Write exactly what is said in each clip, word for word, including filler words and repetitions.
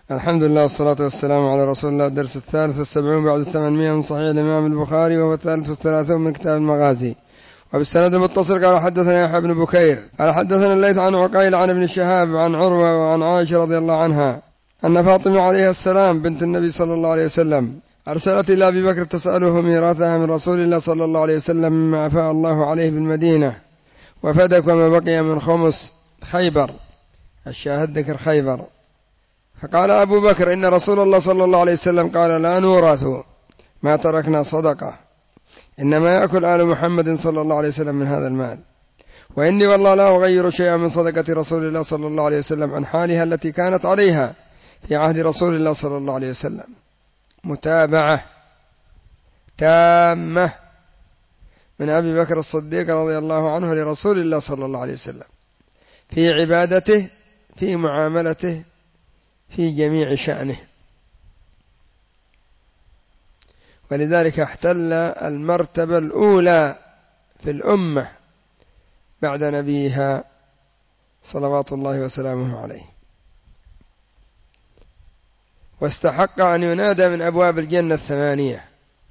الحمد لله والصلاة والسلام على رسول الله. الدرس الثالث والسبعون بعد الثمانمائة من صحيح الإمام البخاري، وهو الثالث والثلاثون من كتاب المغازي. وبالسند المتصل قال حدثنا يحيى بن بكير قال حدثنا الليث عن عقيل عن ابن شهاب عن عروة وعن عائشة رضي الله عنها أن فاطمة عليه السلام بنت النبي صلى الله عليه وسلم أرسلت إلى أبي بكر تسأله ميراثها من رسول الله صلى الله عليه وسلم مما أفاء الله عليه بالمدينة وفدك وما بقي من خمس خيبر. الشاهد ذكر خيبر. فقال أبو بكر إن رسول الله صلى الله عليه وسلم قال لا نورث ما تركنا صدقة، إنما يأكل آل محمد صلى الله عليه وسلم من هذا المال، وإني والله لا أغير شيئا من صدقة رسول الله صلى الله عليه وسلم عن حالها التي كانت عليها في عهد رسول الله صلى الله عليه وسلم. متابعة تامة من أبي بكر الصديق رضي الله عنه لرسول الله صلى الله عليه وسلم في عبادته، في معاملته، في جميع شأنه، ولذلك احتل المرتبة الأولى في الأمة بعد نبيها صلوات الله وسلامه عليه، واستحق أن ينادى من أبواب الجنة الثمانية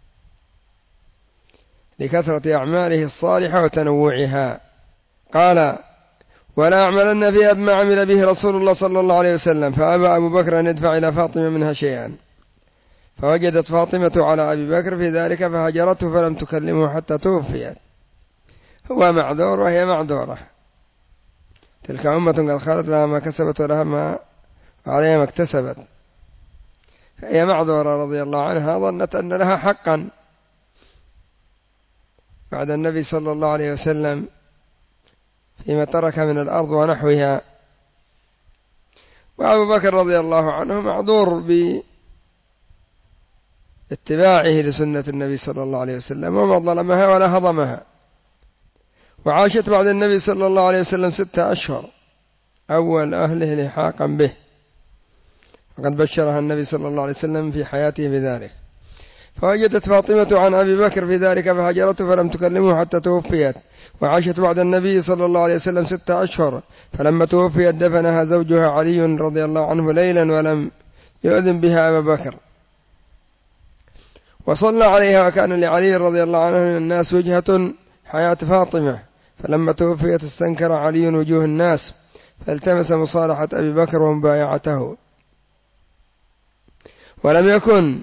لكثرة أعماله الصالحة وتنوعها. قال ولا أعملن فيها بما عمل به رسول الله صلى الله عليه وسلم، فأبى أبو بكر أن يدفع إلى فاطمة منها شيئا، فوجدت فاطمة على أبي بكر في ذلك فهجرته فلم تكلمه حتى توفيت. هو معذور وهي معذورة، تلك أمة قد خلت لها ما كسبت ولها ما عليها ما اكتسبت، فهي معذورة رضي الله عنها، ظنت أن لها حقا بعد النبي صلى الله عليه وسلم فيما ترك من الأرض ونحوها. وأبو بكر رضي الله عنه معذور باتباعه لسنة النبي صلى الله عليه وسلم، وما ظلمها ولا هضمها. وعاشت بعد النبي صلى الله عليه وسلم ستة أشهر أول أهله لحاقا به، وقد بشرها النبي صلى الله عليه وسلم في حياته بذلك. فوجدت فاطمة عن أبي بكر في ذلك فهجرته فلم تكلمه حتى توفيت. وعاشت بعد النبي صلى الله عليه وسلم ستة أشهر، فلما توفيت دفنها زوجها علي رضي الله عنه ليلا ولم يؤذن بها أبا بكر، وصلى عليها، وكان لعلي رضي الله عنه من الناس وجهة حياة فاطمة، فلما توفيت استنكر علي وجوه الناس فالتمس مصالحة أبي بكر ومبايعته، ولم يكن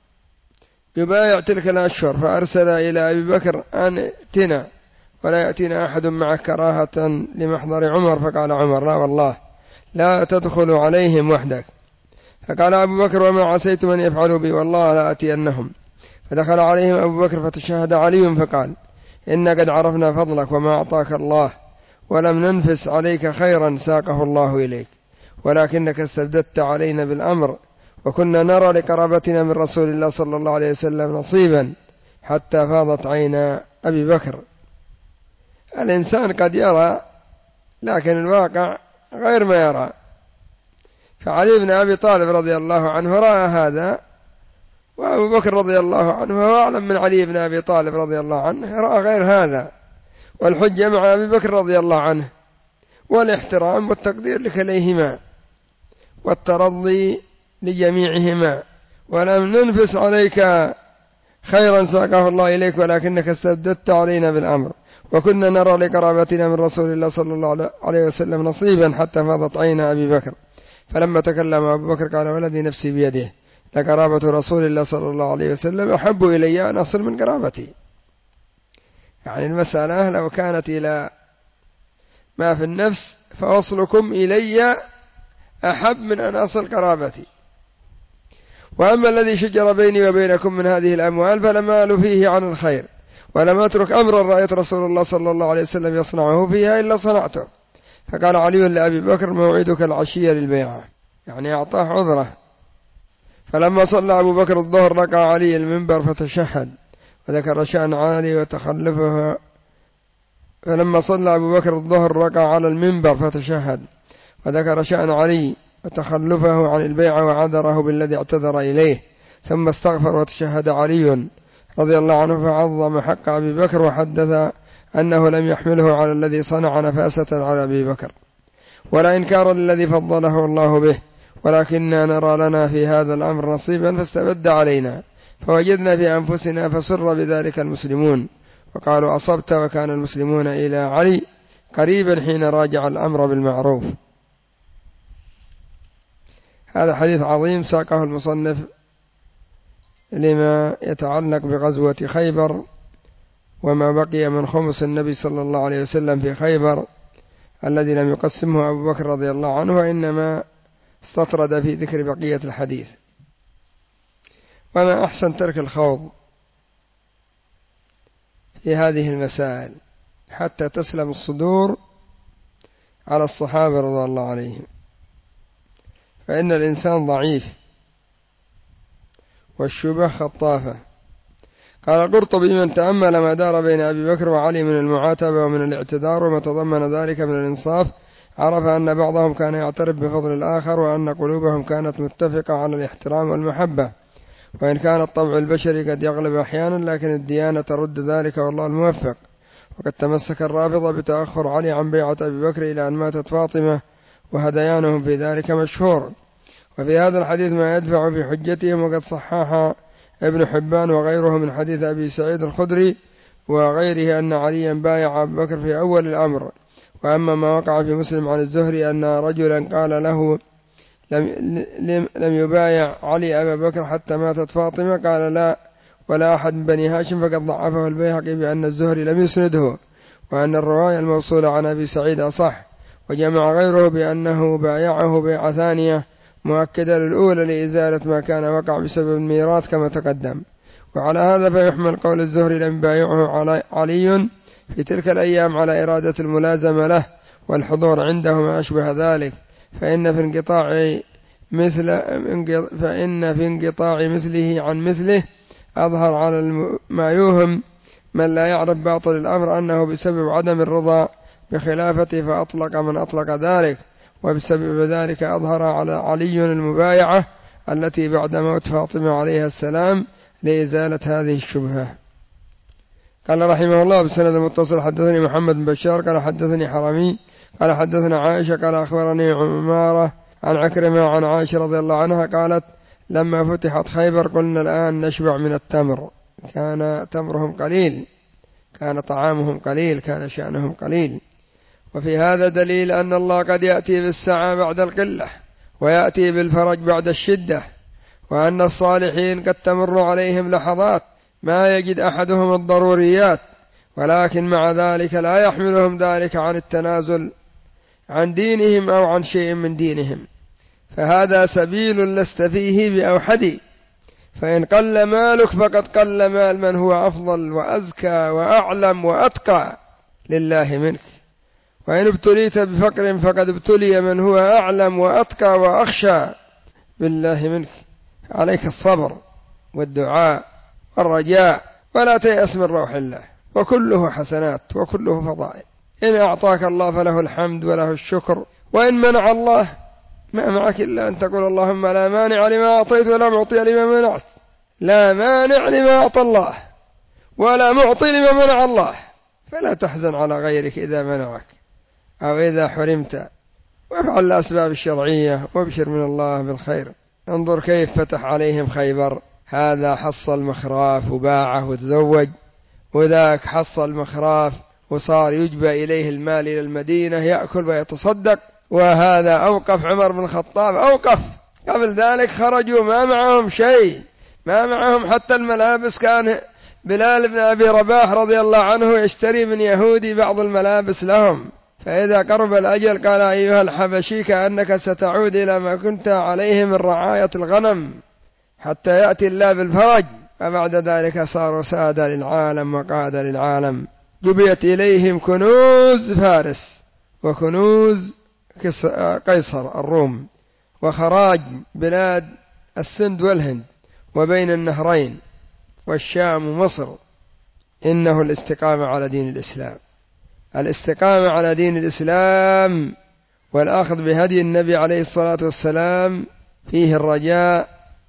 يبايع تلك الأشهر، فأرسل إلى أبي بكر أن ائتنا ولا يأتينا أحد معه كراهة لمحضر عمر، فقال عمر لا والله لا تدخل عليهم وحدك. فقال أبو بكر وما عسيتم أن يفعلوا بي والله لا أتينهم. فدخل عليهم أبو بكر فتشهد علي فقال إن قد عرفنا فضلك وما أعطاك الله، ولم ننفس عليك خيرا ساقه الله إليك، ولكنك استبددت علينا بالأمر، وكنا نرى لقرابتنا من رسول الله صلى الله عليه وسلم نصيبا حتى فاضت عينا أبي بكر. الإنسان قد يرى لكن الواقع غير ما يرى. فعلي بن أبي طالب رضي الله عنه رأى هذا، وأبو بكر رضي الله عنه هو أعلم من علي بن أبي طالب رضي الله عنه رأى غير هذا، والحجة مع أبي بكر رضي الله عنه، والاحترام والتقدير لكليهما والترضي لجميعهما، ولم ننفس عليك خيرا ساقه الله إليك، ولكنك استبددت علينا بالأمر، وكنا نرى لقرابتنا من رسول الله صلى الله عليه وسلم نصيبا حتى فاضت عين أبي بكر. فلما تكلم أبو بكر قال والذي نفسي بيده لقرابة رسول الله صلى الله عليه وسلم أحب إلي أن أصل من قرابتي. يعني المسألة لو كانت إلى ما في النفس فوصلكم إلي أحب من أن أصل قرابتي. وأما الذي شجر بيني وبينكم من هذه الأموال فلم آل فيه عن الخير، ولم أترك أمرا رأيت رسول الله صلى الله عليه وسلم يصنعه فيها إلا صنعته. فقال علي لأبي بكر موعدك العشية للبيعة، يعني أعطاه عذره. فلما صلى أبو بكر الظهر ركع علي المنبر فتشهد وذكر شأن علي وتخلفها. فلما صلى أبو بكر الظهر ركع على المنبر فتشهد وذكر شأن علي وتخلفه عن البيعة وعذره بالذي اعتذر إليه، ثم استغفر وتشهد علي رضي الله عنه فعظم حق أبي بكر، وحدث أنه لم يحمله على الذي صنع نفاسة على أبي بكر ولا إنكارا للذي فضله الله به، ولكننا نرى لنا في هذا الأمر نصيبا فاستبد علينا، فوجدنا في أنفسنا فسر بذلك المسلمون وقالوا أصبت، وكان المسلمون إلى علي قريبا حين راجع الأمر بالمعروف. هذا حديث عظيم ساقه المصنف لما يتعلق بغزوة خيبر وما بقي من خمس النبي صلى الله عليه وسلم في خيبر الذي لم يقسمه أبو بكر رضي الله عنه، وإنما استطرد في ذكر بقية الحديث. وما أحسن ترك الخوض في هذه المسائل حتى تسلم الصدور على الصحابة رضي الله عليهم، فإن الإنسان ضعيف والشبه خطافة. قال القرطبي: من تأمل ما دار بين أبي بكر وعلي من المعاتبة ومن الاعتذار وما تضمن ذلك من الإنصاف، عرف أن بعضهم كان يعترف بفضل الآخر، وأن قلوبهم كانت متفقة على الاحترام والمحبة، وإن كان الطبع البشري قد يغلب أحيانا، لكن الديانة ترد ذلك والله الموفق. وقد تمسك الرافضة بتأخر علي عن بيعة أبي بكر إلى أن ماتت فاطمة، وهذيانهم في ذلك مشهور. وفي هذا الحديث ما يدفع في حجتهم، وقد صحح ابن حبان وغيره من حديث أبي سعيد الخدري وغيره أن عليا بايع أبي بكر في أول الأمر. وأما ما وقع في مسلم عن الزهري أن رجلا قال له: لم, لم يبايع علي أبا بكر حتى ماتت فاطمة، قال: لا ولا أحد من بني هاشم، فقد ضعفه البيهقي بأن الزهري لم يسنده، وأن الرواية الموصولة عن أبي سعيد أصح. وجمع غيره بأنه بايعه بيعة ثانية مؤكدة للأولى لإزالة ما كان وقع بسبب الميراث كما تقدم. وعلى هذا فيحمل قول الزهري لم يبايعه علي في تلك الأيام على إرادة الملازمة له والحضور عنده ما أشبه ذلك، فإن في انقطاع مثل فإن في انقطاع مثله عن مثله أظهر على ما يوهم من لا يعرف باطل الأمر أنه بسبب عدم الرضا بخلافته فأطلق من أطلق ذلك، وبسبب ذلك أظهر على علي المبايعة التي بعد موت فاطمة عليها السلام لإزالة هذه الشبهة. قال رحمه الله: بسند المتصل حدثني محمد بن بشار قال حدثني حرمي قال حدثنا عائشة قال أخبرني عمارة عن عكرمة عن عائشة رضي الله عنها قالت: لما فتحت خيبر قلنا الآن نشبع من التمر. كان تمرهم قليل، كان طعامهم قليل، كان شأنهم قليل. وفي هذا دليل أن الله قد يأتي بالسعة بعد القلة، ويأتي بالفرج بعد الشدة، وأن الصالحين قد تمر عليهم لحظات ما يجد أحدهم الضروريات، ولكن مع ذلك لا يحملهم ذلك عن التنازل عن دينهم أو عن شيء من دينهم، فهذا سبيل لست فيه بأوحدي، فإن قل مالك فقد قل مال من هو أفضل وأزكى وأعلم وأتقى لله منك، وإن ابتليت بفقر فقد ابتلي من هو أعلم وأتقى وأخشى بالله منك. عليك الصبر والدعاء والرجاء، ولا تيأس من روح الله، وكله حسنات وكله فضائل. إن أعطاك الله فله الحمد وله الشكر، وإن منع الله ما معك إلا أن تقول اللهم لا مانع لما أعطيت ولا معطي لما منعت. لا مانع لما أعطى الله ولا معطي لما منع الله، فلا تحزن على غيرك إذا منعك أو إذا حرمت، وافعل الأسباب الشرعية وابشر من الله بالخير. انظر كيف فتح عليهم خيبر، هذا حصل مخراف وباعه وتزوج، وذاك حصل مخراف وصار يجبى إليه المال إلى المدينة يأكل ويتصدق، وهذا أوقف عمر بن الخطاب أوقف. قبل ذلك خرجوا ما معهم شيء، ما معهم حتى الملابس. كان بلال بن أبي رباح رضي الله عنه يشتري من يهودي بعض الملابس لهم، فإذا قرب الأجل قال: أيها الحبشي كأنك ستعود إلى ما كنت عليه من رعاية الغنم حتى يأتي الله بالفرج. فبعد ذلك صاروا سادة للعالم وقادة للعالم، جبيت إليهم كنوز فارس وكنوز قيصر الروم وخراج بلاد السند والهند وبين النهرين والشام ومصر. إنه الاستقامة على دين الإسلام، الاستقامة على دين الإسلام والأخذ بهدي النبي عليه الصلاة والسلام فيه الرجاء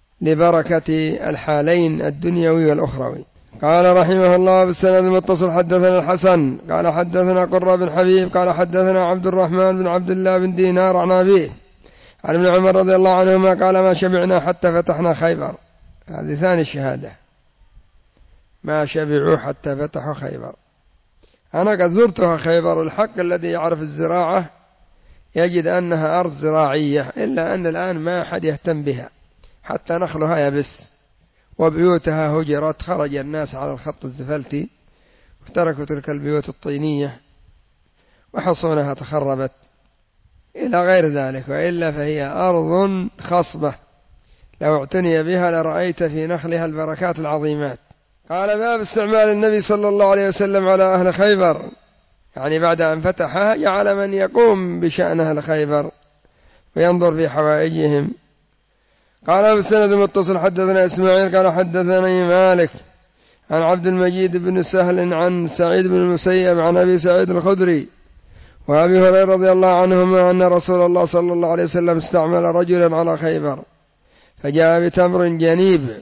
لبركة الحالين الدنيوي والأخروي. قال رحمه الله: بالسند المتصل حدثنا الحسن قال حدثنا قرة بن حبيب قال حدثنا عبد الرحمن بن عبد الله بن دينار عن أبيه عن ابن عمر رضي الله عنهما قال ما شبعنا حتى فتحنا خيبر. هذه ثاني شهادة، ما شبعوا حتى فتحوا خيبر. أنا قد زرتها خيبر، الحق الذي يعرف الزراعة يجد أنها أرض زراعية، إلا أن الآن ما أحد يهتم بها، حتى نخلها يبس وبيوتها هجرت، خرج الناس على الخط الزفلتي وتركوا تلك البيوت الطينية وحصونها تخربت إلى غير ذلك، وإلا فهي أرض خصبة لو اعتني بها لرأيت في نخلها البركات العظيمات. قال باب استعمال النبي صلى الله عليه وسلم على أهل خيبر، يعني بعد أن فتحها جعل من يقوم بشأن أهل خيبر وينظر في حوائجهم. قال بالسند المتصل حدثنا إسماعيل قال حدثني مالك عن عبد المجيد بن سهل عن سعيد بن المسيب عن أبي سعيد الخدري وأبي هريرة رضي الله عنهما أن رسول الله صلى الله عليه وسلم استعمل رجلا على خيبر فجاء بتمر جنيب،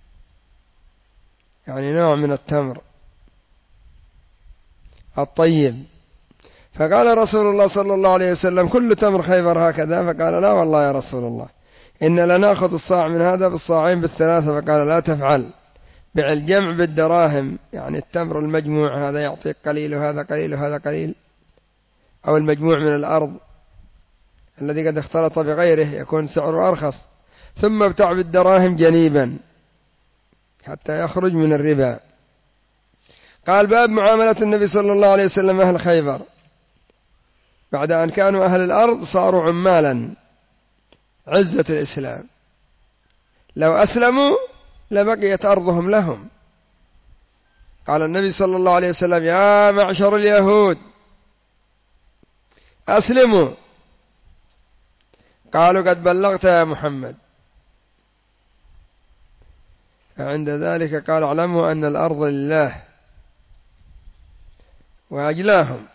يعني نوع من التمر الطيب، فقال رسول الله صلى الله عليه وسلم كل تمر خيبر هكذا؟ فقال لا والله يا رسول الله، إن لنأخذ الصاع من هذا بالصاعين بالثلاثة. فقال لا تفعل، بع الجمع بالدراهم، يعني التمر المجموع هذا يعطيك قليل وهذا قليل وهذا قليل، أو المجموع من الأرض الذي قد اختلط بغيره يكون سعره أرخص، ثم ابتع بالدراهم جنيبا حتى يخرج من الربا. قال باب معاملة النبي صلى الله عليه وسلم أهل خيبر، بعد أن كانوا أهل الأرض صاروا عمالا، عزة الإسلام، لو أسلموا لبقيت أرضهم لهم. قال النبي صلى الله عليه وسلم يا معشر اليهود أسلموا، قالوا قد بلغت يا محمد. فعند ذلك قال اعلموا أن الأرض لله وأجلاهم.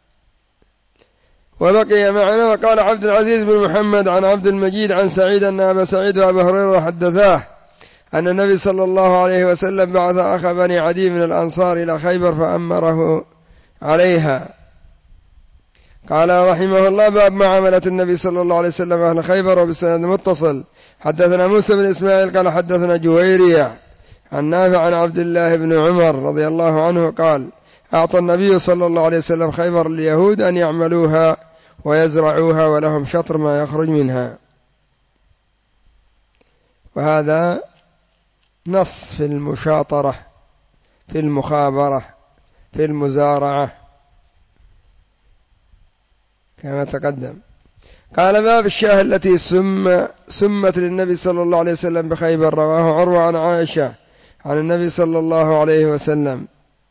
وبقي معنا وقال عبد العزيز بن محمد عن عبد المجيد عن سعيد أن أبا سعيد وأبا هريرة حدثاه أن النبي صلى الله عليه وسلم بعث أخ بني عدي من الأنصار إلى خيبر فأمره عليها. قال رحمه الله باب معاملة النبي صلى الله عليه وسلم أهل خيبر. وبالسند متصل حدثنا موسى بن إسماعيل قال حدثنا جويرية عن نافع عن عبد الله بن عمر رضي الله عنه قال أعطى النبي صلى الله عليه وسلم خيبر اليهود أن يعملوها ويزرعوها ولهم شطر ما يخرج منها. وهذا نص في المشاطرة، في المخابرة، في المزارعة كما تقدم. قال باب الشاه التي سم سمت للنبي صلى الله عليه وسلم بخيبر. رواه عروة عن عائشة عن النبي صلى الله عليه وسلم،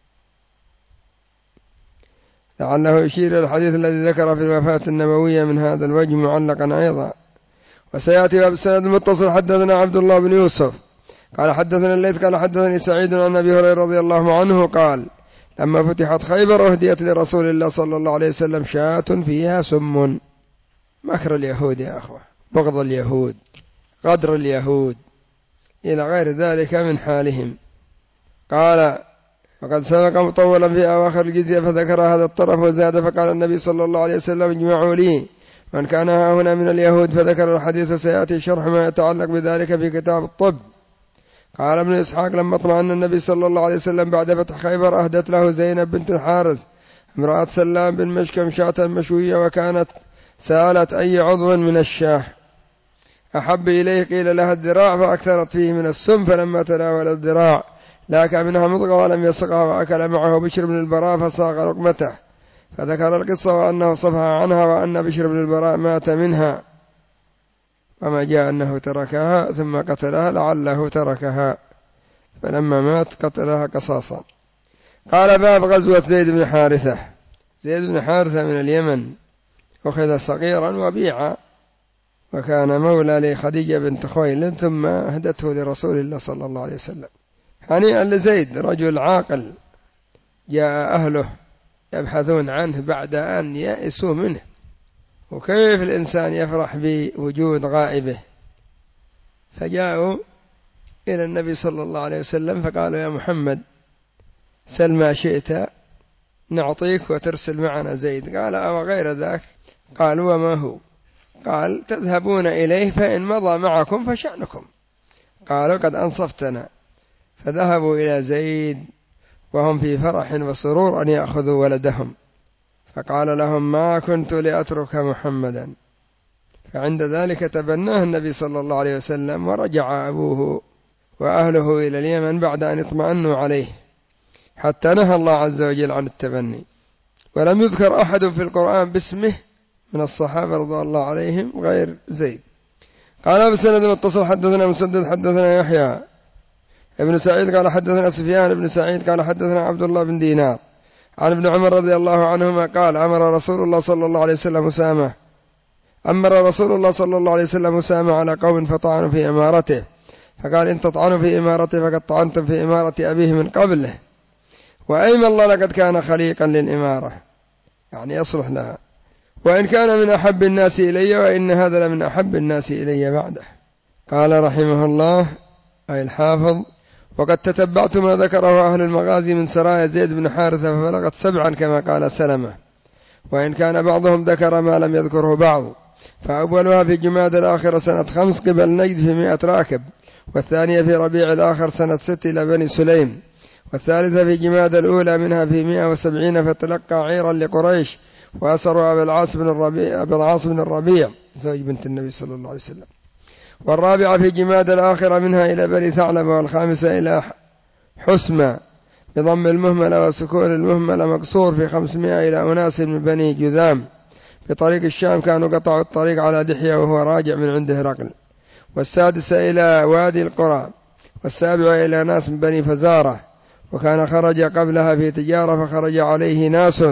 لعله يشير إلى الحديث الذي ذكر في الوفاة النبوية من هذا الوجه معلقا أيضا. وسيأتي باب السند المتصل حدثنا عبد الله بن يوسف قال حدثنا الليث قال حدثني سعيد عن أبي هريرة رضي الله عنه قال لما فتحت خيبر أهديت لرسول الله صلى الله عليه وسلم شاة فيها سم. مكر اليهود يا أخوة، بغض اليهود، غدر اليهود، إلى غير ذلك من حالهم. قال وقد سبق مطولا في أواخر الجزية فذكر هذا الطرف وزاد فقال النبي صلى الله عليه وسلم اجمعوا لي من كان هنا من اليهود، فذكر الحديث سيأتي شرح ما يتعلق بذلك في كتاب الطب. قال ابن إسحاق لما اطمأن النبي صلى الله عليه وسلم بعد فتح خيبر أهدت له زينب بنت الحارث امرأة سلام بن مشكم شاة مشوية، وكانت سألت أي عضو من الشاه أحب إليه، قيل لها الذراع فأكثرت فيه من السم، فلما تناول الذراع لاك منها مضغة ولم يسقها، وأكل معه بشر بن البراء فساق رقمته، فذكر القصة وأنه صفح عنها وأن بشر بن البراء مات منها، وما جاء أنه تركها ثم قتلها لعله تركها، فلما مات قتلها قصاصا. قال باب غزوة زيد بن حارثة. زيد بن حارثة من اليمن أخذ صغيرا وبيع، وكان مولى لخديجة بنت خويلد ثم أهدته لرسول الله صلى الله عليه وسلم. هنيئا لزيد، رجل عاقل جاء أهله يبحثون عنه بعد أن يئسوا منه، وكيف الإنسان يفرح بوجود غائبه، فجاءوا إلى النبي صلى الله عليه وسلم فقالوا يا محمد سل ما شئت نعطيك وترسل معنا زيد. قال أو غير ذاك؟ قالوا وما هو؟ قال تذهبون إليه فإن مضى معكم فشأنكم. قالوا قد أنصفتنا، فذهبوا إلى زيد وهم في فرح وسرور أن يأخذوا ولدهم، فقال لهم ما كنت لأترك محمدا. فعند ذلك تبناه النبي صلى الله عليه وسلم، ورجع أبوه وأهله إلى اليمن بعد أن اطمأنوا عليه، حتى نهى الله عز وجل عن التبني. ولم يذكر أحد في القرآن باسمه من الصحابة رضي الله عليهم غير زيد. قال بسند متصل حدثنا مسدد حدثنا يحيى ابن سعيد قال حدثنا سفيان بن سعيد قال حدثنا عبد الله بن دينار عن ابن عمر رضي الله عنهما قال أمر رسول الله صلى الله عليه وسلم أسامة أمر رسول الله صلى الله عليه وسلم أسامة على قوم فطعنوا في إمارته، فقال إن تطعنوا في إمارته فقد طعنتم في إمارة أبيه من قبله، وأيم الله لقد كان خليقا للإمارة، يعني يصلح لها، وإن كان من أحب الناس إلي وإن هذا لمن أحب الناس إلي بعده. قال رحمه الله أي الحافظ: وقد تتبعت ما ذكره أهل المغازي من سرايا زيد بن حارثة فبلغت سبعا كما قال سلمة، وإن كان بعضهم ذكر ما لم يذكره بعض، فأولها في جماد الآخرة سنة خمس قبل نجد في مئة راكب، والثانية في ربيع الآخر سنة ست إلى بني سليم، والثالثة في جماد الأولى منها في مئة وسبعين فتلقى عيرا لقريش وأسروا أبا العاص بن الربيع, أبا العاص بن الربيع زوج بنت النبي صلى الله عليه وسلم، والرابعة في جماد الآخرة منها إلى بني ثعلبة، والخامسة إلى حسمة بضم المهملة وسكون المهملة مقصور في خمسمائة إلى أناس من بني جذام بطريق الشام كانوا قطعوا الطريق على دحية وهو راجع من عند هرقل، والسادسة إلى وادي القرى، والسابعة إلى ناس من بني فزارة، وكان خرج قبلها في تجارة فخرج عليه ناس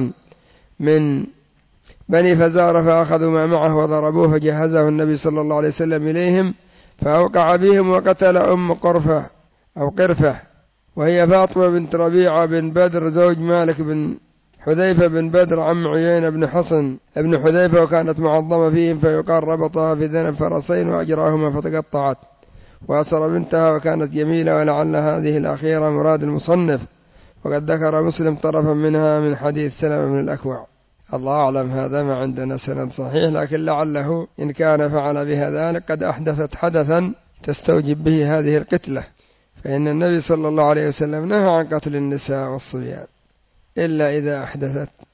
من بني فزارة فأخذوا ما معه وضربوه، فجهزه النبي صلى الله عليه وسلم إليهم فأوقع بهم وقتل أم قرفة أو قرفة وهي فاطمة بنت ربيعة بن بدر زوج مالك بن حذيفة بن بدر عم عيينة بن حصن ابن حذيفة، وكانت معظمة فيهم، فيقال ربطها في ذنب فرسين وأجراهما فتقطعت، وأسر بنتها وكانت جميلة، ولعل هذه الأخيرة مراد المصنف، وقد ذكر مسلم طرفا منها من حديث سلمة بن الأكوع. الله أعلم، هذا ما عندنا سند صحيح، لكن لعله إن كان فعل بها ذلك قد أحدثت حدثا تستوجب به هذه القتلة، فإن النبي صلى الله عليه وسلم نهى عن قتل النساء والصبيان إلا إذا أحدثت